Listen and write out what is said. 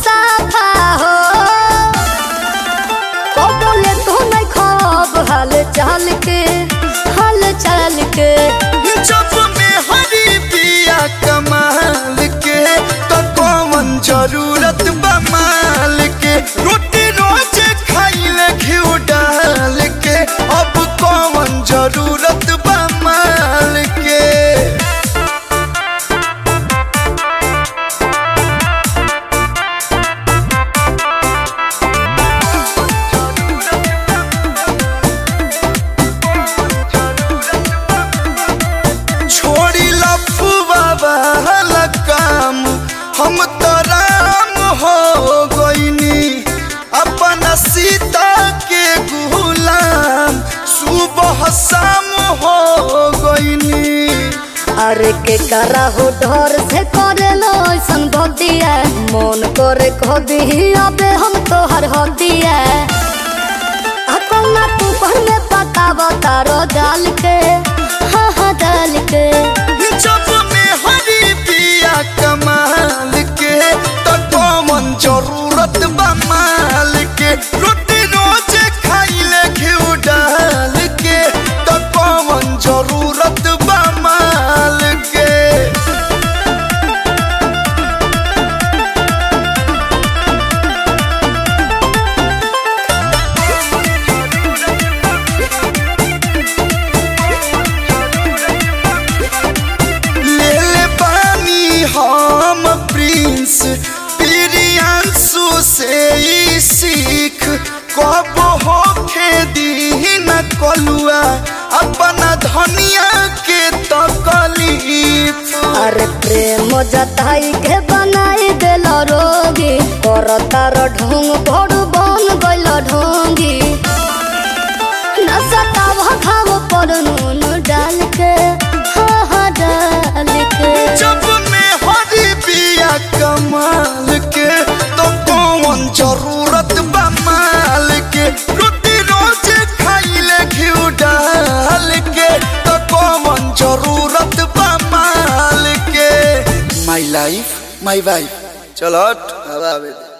साफा हो बोले तो नहीं खब हाल चाल के जब में हरी पिया कमाल के तो कौन जरूरत बमाल के रोटी रोज खाइले घिउ डाल के अब कौन जरूरत बमाल के हम तो राम हो गईनी अपना सीता के गुलाम सुबह शाम हो गईनी। अरे के करा हो डर से करे लो ऐसन भक्तिया मन करे कह दी अबे हम तो हर हदिया अपना तू पर में पता बतारो डाल के हाँ डाल के जब में हरी पिया कमाल के तो कौन जरूरत बमाल के रोटी रोज खाइले घिउ डाल के तो कौन जरूरत बमाल के। हम प्रिंस प्रियांशु से ही सीख कब होखे दी न कलुआ अपना धनिया के तकलीफ। अरे प्रेम जताई के बनाई दिल रोगी कर तार ढोंग भोर बन गइल ढोंगी न सताव खाव पर नून डाल के हाँ डाल के जब में हरी पिया कमाल के तो कौन जरूरत बमाल के रोटी रोज खाइले घिउ डाल के तो कौन जरूरत बमाल के। माई लाइफ माई वाइफ चलो हवा